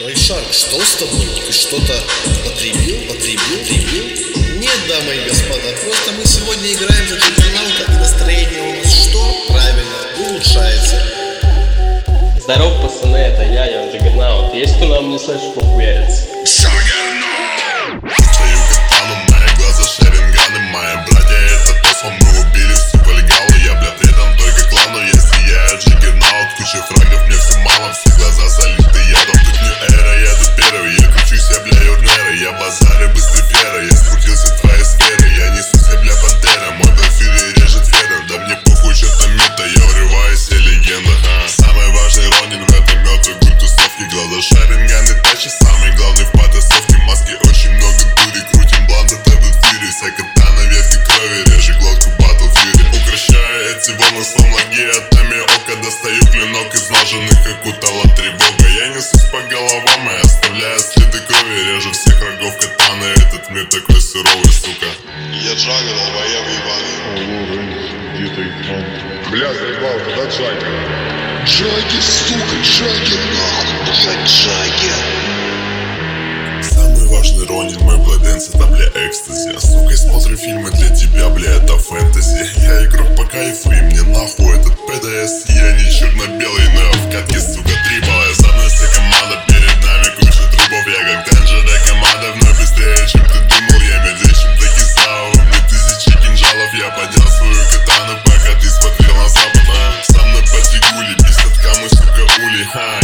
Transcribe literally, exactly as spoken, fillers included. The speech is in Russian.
Брейшарк, что с тобой? Ты что-то потребил, потребил, потребил? Нет, дамы и господа, просто мы сегодня играем за Джаггернаута, и настроение у нас что? Правильно, улучшается. Здорово, пацаны, это я, я Джаггернаут. Есть кто нам не слышит, похуярится? Джаггернаут! Стою катану, мои глаза шеринганы, мои братья это посол, мы убили всю полигалы. Я, бля, предан только клану, если я Джаггернаут. Куча фрагов, мне все мало, все глаза залиты ядом. Тут не эра, я тут первый, я кручусь, я, бля, юрнера. Я базарю быстрее фера, я скрутился в твоей сфере. Я несусь, я, бля, пантера, мой профиль режет феров. Да мне похуй, что там мета, я врываюсь, я легенда. а. Самый важный Ронин в этом мертвый гуль тусовки. Глаза шаринганы, тачи, самый главный в потасовке. Маски очень много дури, крутим блант, это в эфире. Вся катана, ветки крови, режет глотку батл фьюри. Укращаю эти волны, словно геотами ока. Достаю клинок из ноженных, как утала тревога. Я несусь по головам и оставляю следы крови. Режу всех врагов катаны, этот мир такой суровый, сука. Я Джаггер, долбоеб ебаный. Где ты там? Бля, заебал, куда Джаггер? Джаггер, сука, Джаггер, нахуй, блядь, Джаггер. Самый важный Ронин, мой бладенс, это, бля, экстази. Сука, смотрю фильмы для тебя, бля, это фэнтези. Я игрок по кайфу, и мне нахуй этот ПДС. Я не черно-белый, но я в катке, сука, трибовая. За мной вся команда, перед нами куча трупов. Я как Денджера, команда вновь быстрее, чем ты думал. Я медведь, чем Такисао, у меня тысячи кинжалов. Я поднял свою катану, пока ты смотрел на запад. а. Со мной по фигуле, без катка мы, сука, ули. Ха,